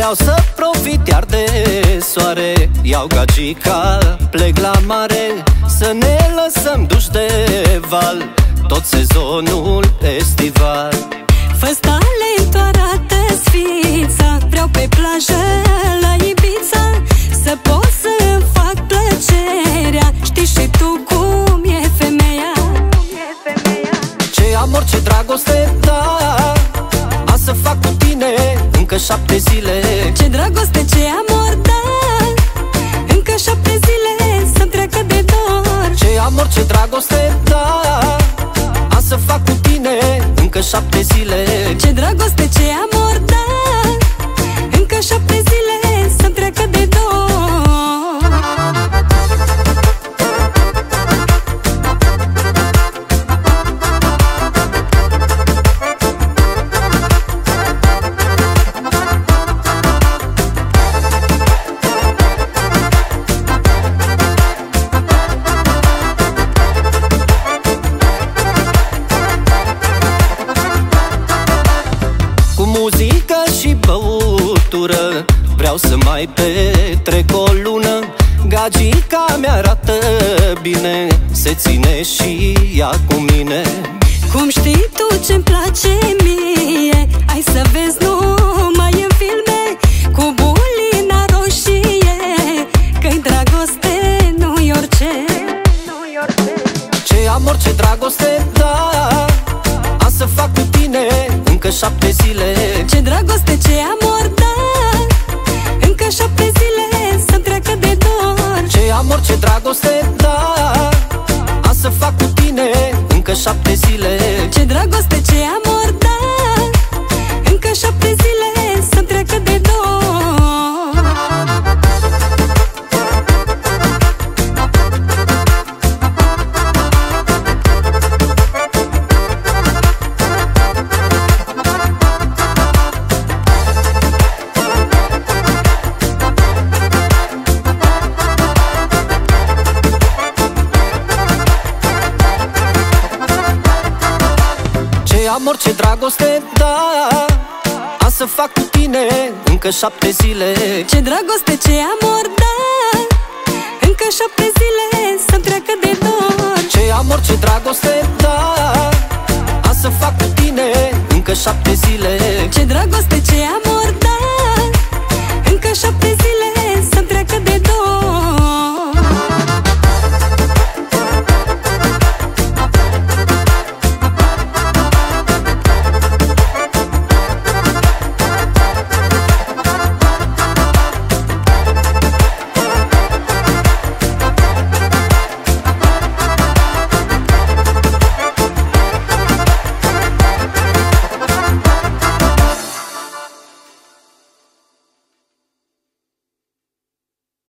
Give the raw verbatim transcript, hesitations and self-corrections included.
Vreau să profit iar de soare, iau gagica, plec la mare, să ne lăsăm duși de val tot sezonul estival. Fă talentul, arată-ți ființa, vreau pe plajă la Ibiza să pot să-mi fac plăcerea. Știi și tu cum e femeia. Ce amor, ce dragoste, da, a să fac cu tine încă șapte zile. Ce dragoste, ce amor, da, încă șapte zile să-mi treacă de dor. Ce amor, ce dragoste, da, a să fac cu tine încă șapte zile. Ce dragoste, ce amor, da, încă șapte zile să-mi treacă de dor. Muzică și băutură, vreau să mai petrec o lună. Gagica mi-arată bine, se ține și ea cu mine. Cum știi tu ce-mi place mie, hai să vezi numai în filme cu bulina roșie, că-i dragoste, nu-i orice. Ce amor, ce dragoste, da, a să fac cu tine încă șapte zile. Ce dragoste, ce amor, da, încă șapte zile să-mi treacă de dor. Ce amor, ce dragoste, da, a să fac cu tine încă șapte zile. Ce dragoste, ce amor, da, încă șapte zile să-mi treacă de dor. Ce amor, ce dragoste, da, a să fac cu tine încă șapte zile. Ce dragoste, ce amor, da, încă șapte zile să-mi treacă de dor. Ce amor, ce dragoste, da, a să fac cu tine încă șapte zile. Ce dragoste,